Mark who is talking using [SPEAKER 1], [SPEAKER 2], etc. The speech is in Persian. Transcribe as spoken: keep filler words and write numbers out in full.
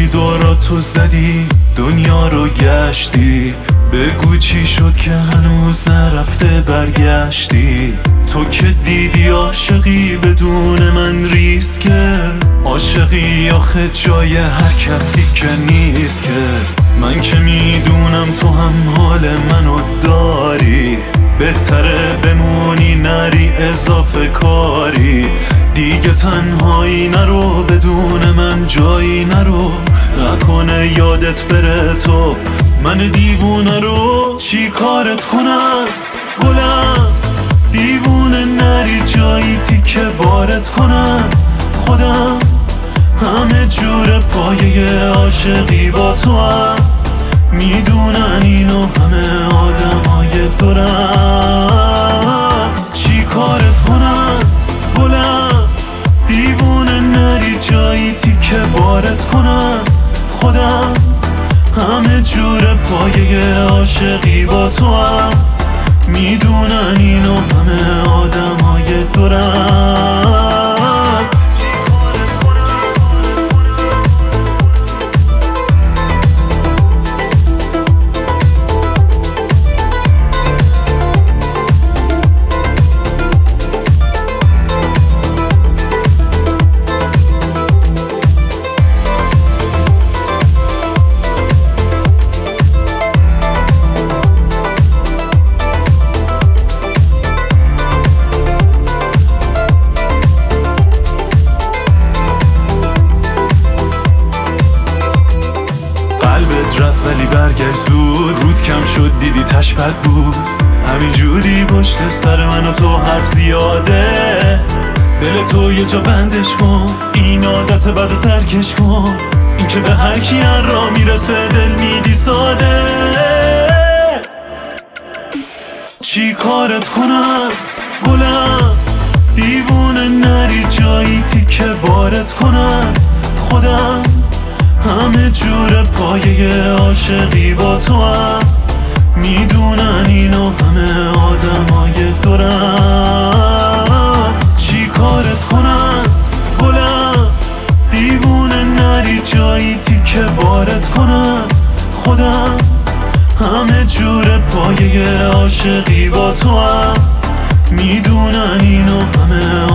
[SPEAKER 1] کلی دوراتو زدی، دنیا رو گشتی، بگو چی شد که هنوز نرفته برگشتی. تو که دیدی عاشقی بدون من ریسکه، عاشقی آخه جای هر کسی که نیست که. من که میدونم تو هم حال منو داری، بهتره بمونی نری اضافه کاری. دیگه تنهایی نرو، بدون من جایی نرو، نکنه یادت بره تو من دیوونه رو. چی کارت کنم گلم، دیوونه نری جایی تیکه بارت کنم. خودم همه جور پایه عاشقی با تو هم، میدونن اینو همه آدمای دورم. چی کارت کنم گلم، دیوونه نری جایی تیکه بارت کنم. خودم همه جور پایه عاشقی با تو هم، میدونن اینو همه آدمای دورم. قلبت رفت ولی برگشت زود، رود کم شد دیدی تشبت بود. همینجوری پشت سر من و تو حرف زیاده، دل تو یه جا بندش کن، این عادت بدو ترکش کن. این که به هر کی را میرسه دل میدی ساده. چی کارت کنم گلم، دیوونه نری جایی تیکه بارت کنم. خودم همه جور پایه عاشقی با تو هم، میدونن اینو همه آدمای دورم. چی کارت کنم گلم، دیوونه نری جایی تیکه بارت کنم. خودم همه جور پایه عاشقی با تو هم، میدونن اینو همه